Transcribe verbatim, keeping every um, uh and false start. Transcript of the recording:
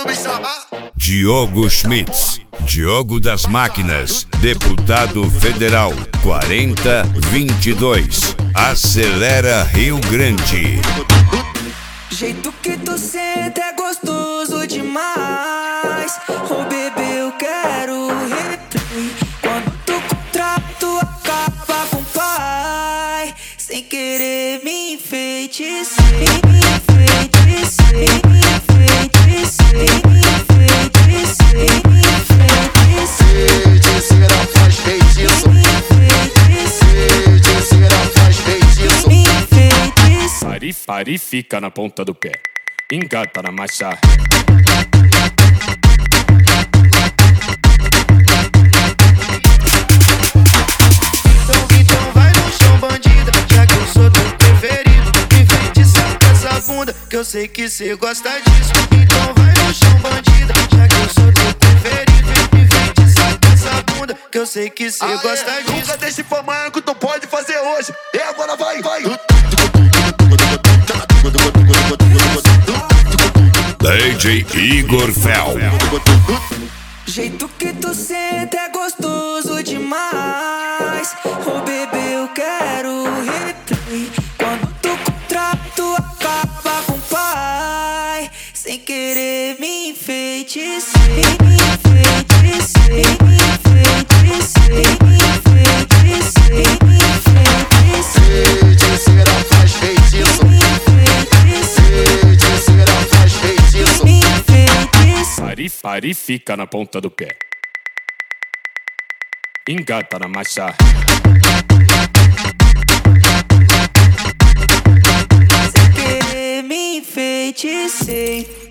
Diogo Schmitz, Diogo das Máquinas, deputado federal, quarenta vinte e dois. Acelera Rio Grande. Jeito que tu senta é gostoso demais. Oh bebê, eu quero replay. Quando tu contrato acaba com o pai, sem querer me enfeitiçar, me enfeitiçar, me enfeitiçar, me enfeitiçar, me enfeitiçar. Feiticeira faz feitiço. Feiticeira faz feitiço. Pare, pare, fica na ponta do pé. Engata na marcha. Então, então vai no chão, bandida, já que eu sou teu preferido. Enfeitiça essa bunda, que eu sei que cê gosta disso. Então vai no chão, bandida, já que eu sou teu preferido. Enfeitiça essa bunda, que eu sei que cê ah, gosta é. disso. Nunca deixe pra amanhã que tu pode fazer hoje. E agora vai, vai. D J Igor Fel. Jeito que tu senta é gostoso demais. Oh bebê, eu quero replay. Quando tu contrato acaba com o pai, sem querer me enfeitiçar, me enfeitiçar, me enfeitiçar, me enfeitiçar, me enfeitiçar. Feiticeira faz feitiço. Feiticeira faz feitiço. Pare, pare, fica na ponta do pé. Engata na marcha. Sem querer me enfeitiçar.